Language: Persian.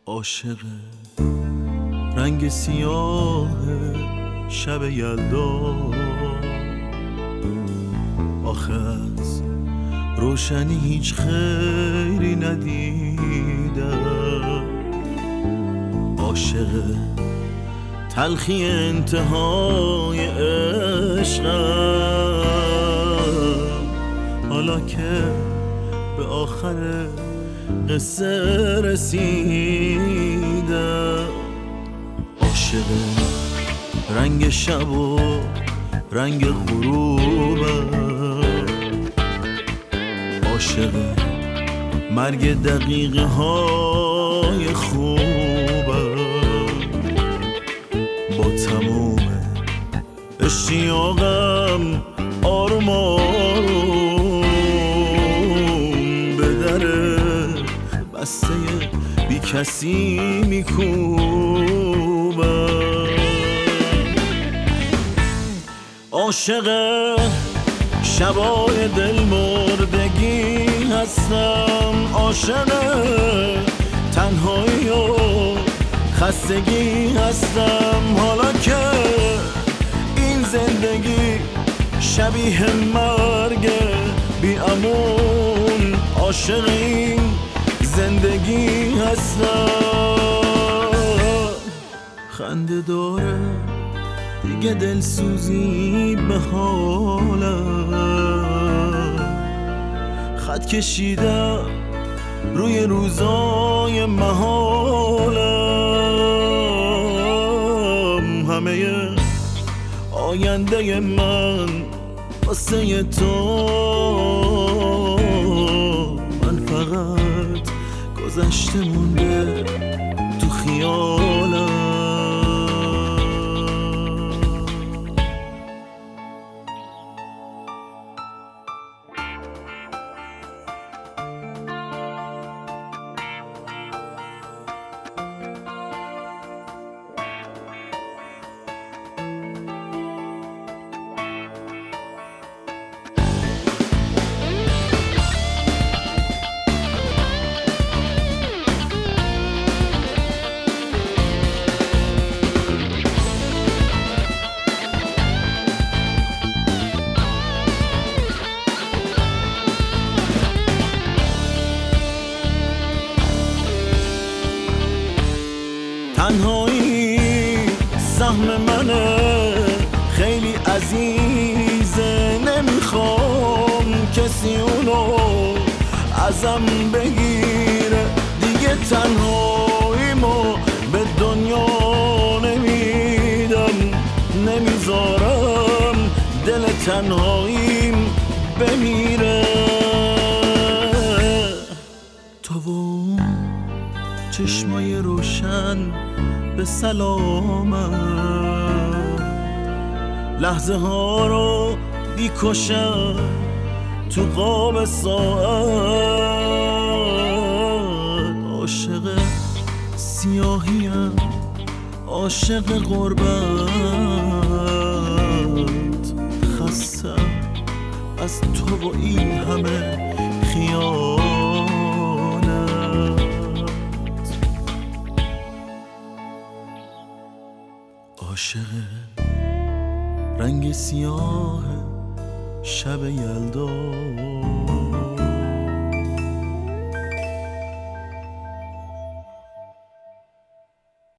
عاشق رنگ سیاه شب یلدا، آخه از روشنی هیچ خیری ندیدم. عاشق تلخی انتهای عشقم، حالا که به آخر قصه رسیدم. عاشق رنگ شب و رنگ غروبم، عاشق مرگ دقیقه های خوبم. با تموم اشتیاقم آروم آروم به در بسته بی کسی میکوبم. عاشق شبای دل مردگی هستم، عاشق تنهایی و خستگی هستم. حالا که این زندگی شبیه مرگ بی امون، عاشق این زندگی هستم. خنده داره دیگه دلسوزی به حالم، خط کشیدم روی روزای محالم. همه آینده من واسه تو، من فقط گذشته مونده تو خیالم. تنهایی سهم منه، خیلی عزیزه، نمیخوام کسی اونو ازم بگیره. دیگه تنهاییمو به دنیا نمیدم، نمیذارم دل تنهاییم بمیره. تو و چشمای روشن به سلامت، لحظه ها رو بیکشم تو قاب ساعت. عاشق سیاهیم، عاشق غربت، خستم از تو و این همه خیانت. عاشق رنگ سیاه شب یلدا.